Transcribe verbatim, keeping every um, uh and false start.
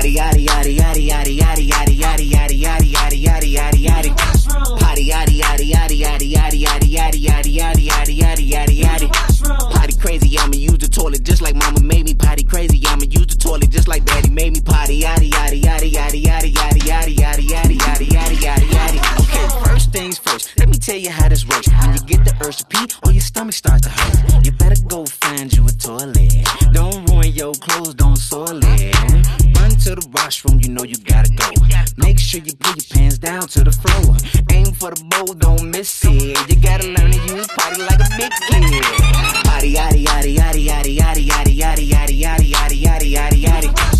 Potty yaddy yaddy yaddy yaddy yaddy yaddy yaddy yaddy yaddy yaddy yaddy yaddy yaddy. Potty yaddy yaddy yaddy yaddy yaddy yaddy yaddy yaddy yaddy yaddy yaddy yaddy yaddy. Potty crazy, I'ma use the toilet just like mama made me. Potty crazy, I'ma use the toilet just like daddy made me. Potty yaddy yaddy yaddy yaddy yaddy yaddy yaddy yaddy yaddy yaddy yaddy yaddy yaddy. Okay, first things first, let me tell you how this works. When you get the urge to pee or your stomach starts to hurt, you better go find you a toilet. Don't ruin your clothes, don't soil it. Run to the washroom, you know you gotta go. Make sure you put your pants down to the floor. Aim for the bowl, don't miss it. You gotta learn to use potty like a big kid. Potty yaddy yaddy yaddy yaddy yaddy yaddy yaddy yaddy yaddy yaddy yaddy yaddy.